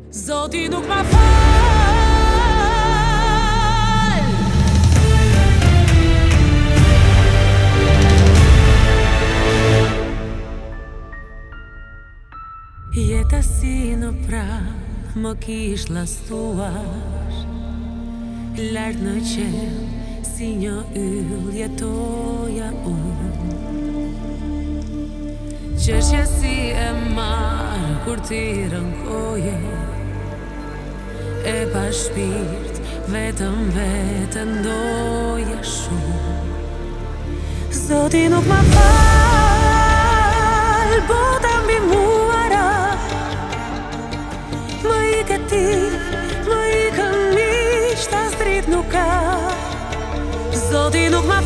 Zoti nuk ma fal. Jeta si në prag më kish lastuar, lart në qel si një yll jetoja unë. Qeshje si e marë kur ti rënkoje, e pa shpirt vetëm vetën doje shumë. Zoti nuk ma fal, bota mbi muara, më ike ti, më ikën miq, tas drit nuk ka. Zoti nuk ma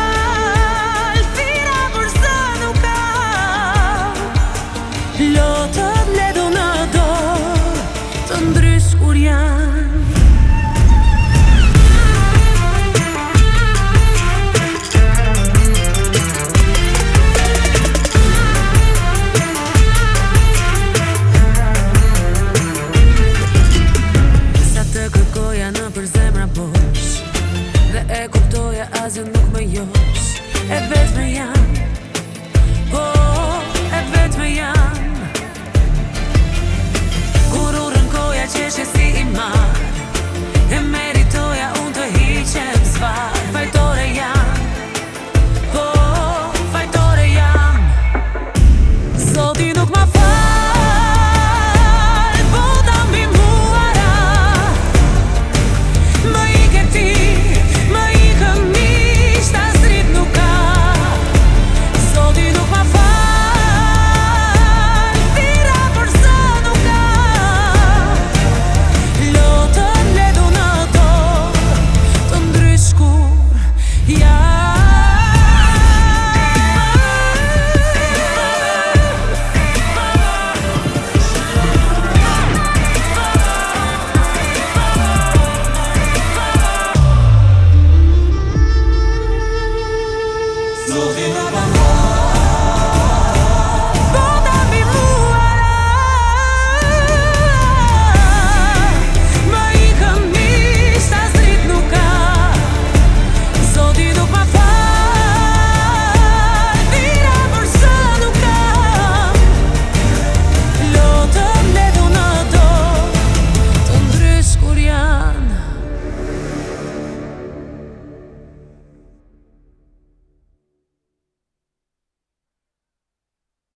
fal, fira kur zë nuk ka. Lot